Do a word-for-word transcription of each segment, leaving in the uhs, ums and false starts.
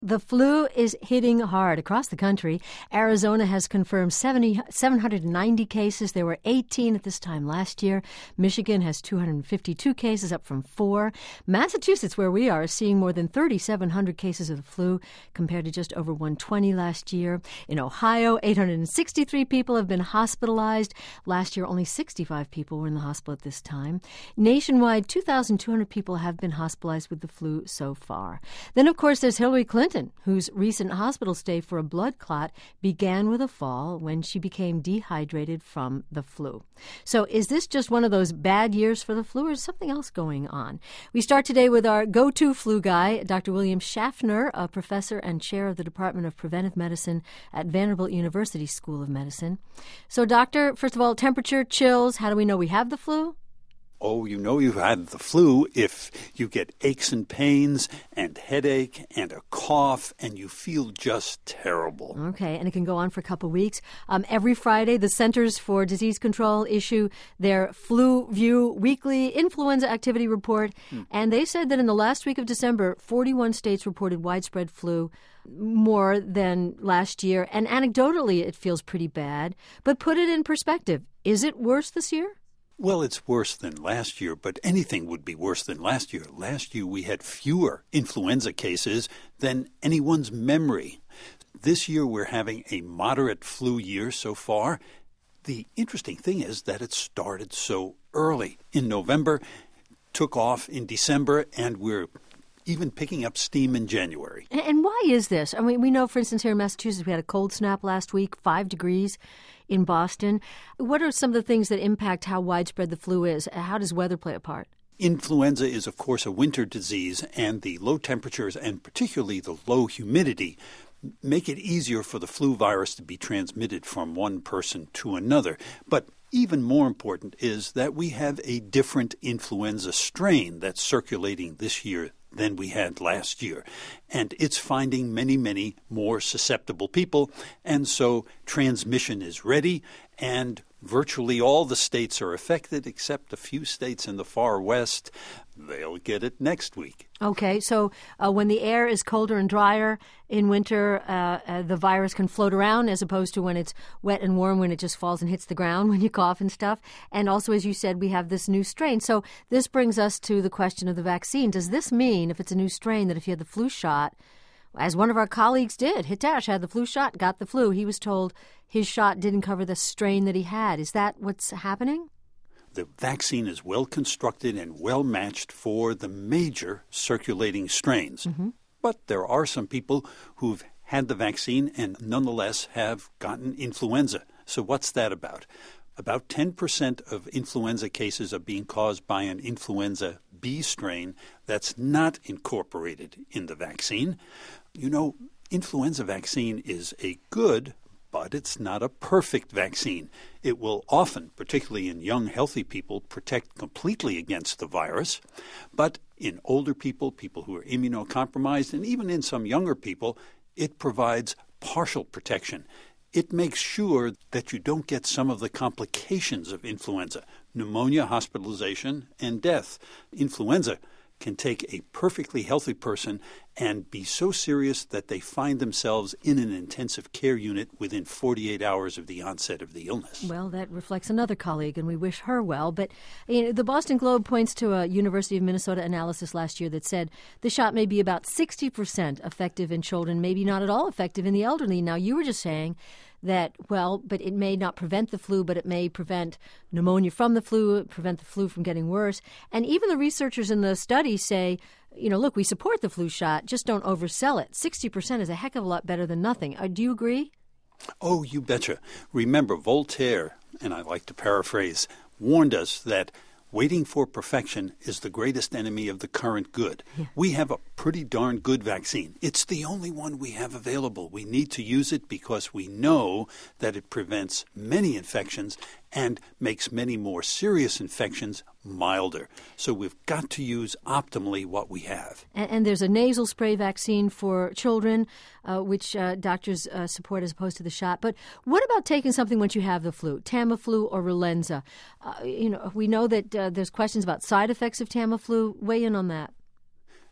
The flu is hitting hard across the country. Arizona has confirmed seventy, seven hundred ninety cases. There were eighteen at this time last year. Michigan has two hundred fifty-two cases, up from four. Massachusetts, where we are, is seeing more than thirty-seven hundred cases of the flu compared to just over one hundred twenty last year. In Ohio, eight hundred sixty-three people have been hospitalized. Last year, only sixty-five people were in the hospital at this time. Nationwide, two thousand two hundred people have been hospitalized with the flu so far. Then, of course, there's Hillary Clinton, whose recent hospital stay for a blood clot began with a fall when she became dehydrated from the flu. So is this just one of those bad years for the flu, or is something else going on? We start today with our go-to flu guy, Doctor William Schaffner, a professor and chair of the Department of Preventive Medicine at Vanderbilt University School of Medicine. So, doctor, first of all, temperature, chills, how do we know we have the flu? Oh, you know you've had the flu if you get aches and pains and headache and a cough and you feel just terrible. Okay, and it can go on for a couple of weeks. Um, every Friday, the Centers for Disease Control issue their Flu View weekly influenza activity report, hmm. and they said that in the last week of December, forty-one states reported widespread flu, more than last year, and anecdotally it feels pretty bad. But put it in perspective, is it worse this year? Well, it's worse than last year, but anything would be worse than last year. Last year we had fewer influenza cases than anyone's memory. This year we're having a moderate flu year so far. The interesting thing is that it started so early. In November, took off in December, and we're even picking up steam in January. And why is this? I mean, we know, for instance, here in Massachusetts, we had a cold snap last week, five degrees in Boston. What are some of the things that impact how widespread the flu is? How does weather play a part? Influenza is, of course, a winter disease, and the low temperatures and particularly the low humidity make it easier for the flu virus to be transmitted from one person to another. But even more important is that we have a different influenza strain that's circulating this year than we had last year. And it's finding many, many more susceptible people. And so transmission is ready, and virtually all the states are affected except a few states in the far west. They'll get it next week. Okay, so uh, when the air is colder and drier in winter, uh, uh, the virus can float around as opposed to when it's wet and warm, when it just falls and hits the ground when you cough and stuff. And also, as you said, we have this new strain. So this brings us to the question of the vaccine. Does this mean, if it's a new strain, that if you had the flu shot, as one of our colleagues did, Hitesh had the flu shot, got the flu, he was told his shot didn't cover the strain that he had. Is that what's happening? The vaccine is well constructed and well matched for the major circulating strains. Mm-hmm. But there are some people who've had the vaccine and nonetheless have gotten influenza. So what's that about? About ten percent of influenza cases are being caused by an influenza B strain that's not incorporated in the vaccine. You know, influenza vaccine is a good, but it's not a perfect vaccine. It will often, particularly in young, healthy people, protect completely against the virus. But in older people, people who are immunocompromised, and even in some younger people, it provides partial protection. It makes sure that you don't get some of the complications of influenza, pneumonia, hospitalization, and death. Influenza can take a perfectly healthy person and be so serious that they find themselves in an intensive care unit within forty-eight hours of the onset of the illness. Well, that reflects another colleague, and we wish her well. But you know, the Boston Globe points to a University of Minnesota analysis last year that said the shot may be about sixty percent effective in children, maybe not at all effective in the elderly. Now, you were just saying that, well, but it may not prevent the flu, but it may prevent pneumonia from the flu, prevent the flu from getting worse. And even the researchers in the study say, you know, look, we support the flu shot, just don't oversell it. sixty percent is a heck of a lot better than nothing. Uh, do you agree? Oh, you betcha. Remember, Voltaire, and I like to paraphrase, warned us that waiting for perfection is the greatest enemy of the current good. Yeah. We have a pretty darn good vaccine. It's the only one we have available. We need to use it because we know that it prevents many infections and makes many more serious infections milder. So we've got to use optimally what we have. And, and there's a nasal spray vaccine for children, uh, which uh, doctors uh, support as opposed to the shot. But what about taking something once you have the flu, Tamiflu or Relenza? Uh, you know, we know that uh, there's questions about side effects of Tamiflu. Weigh in on that.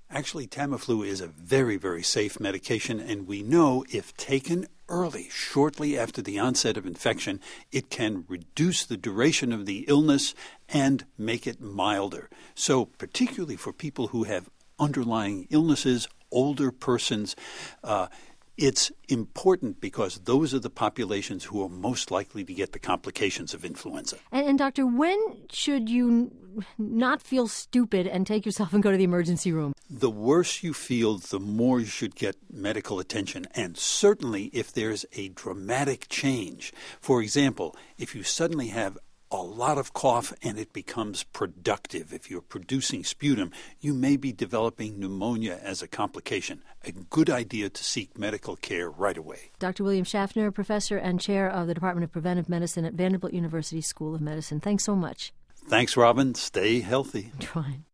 Actually, Tamiflu is a very, very safe medication, and we know if taken early, shortly after the onset of infection, it can reduce the duration of the illness and make it milder. So particularly for people who have underlying illnesses, older persons, uh, it's important because those are the populations who are most likely to get the complications of influenza. And, and Doctor, when should you not feel stupid and take yourself and go to the emergency room? The worse you feel, the more you should get medical attention. And certainly if there's a dramatic change. For example, if you suddenly have a lot of cough and it becomes productive. If you're producing sputum, you may be developing pneumonia as a complication. A good idea to seek medical care right away. Doctor William Schaffner, professor and chair of the Department of Preventive Medicine at Vanderbilt University School of Medicine. Thanks so much. Thanks, Robin. Stay healthy. Trying.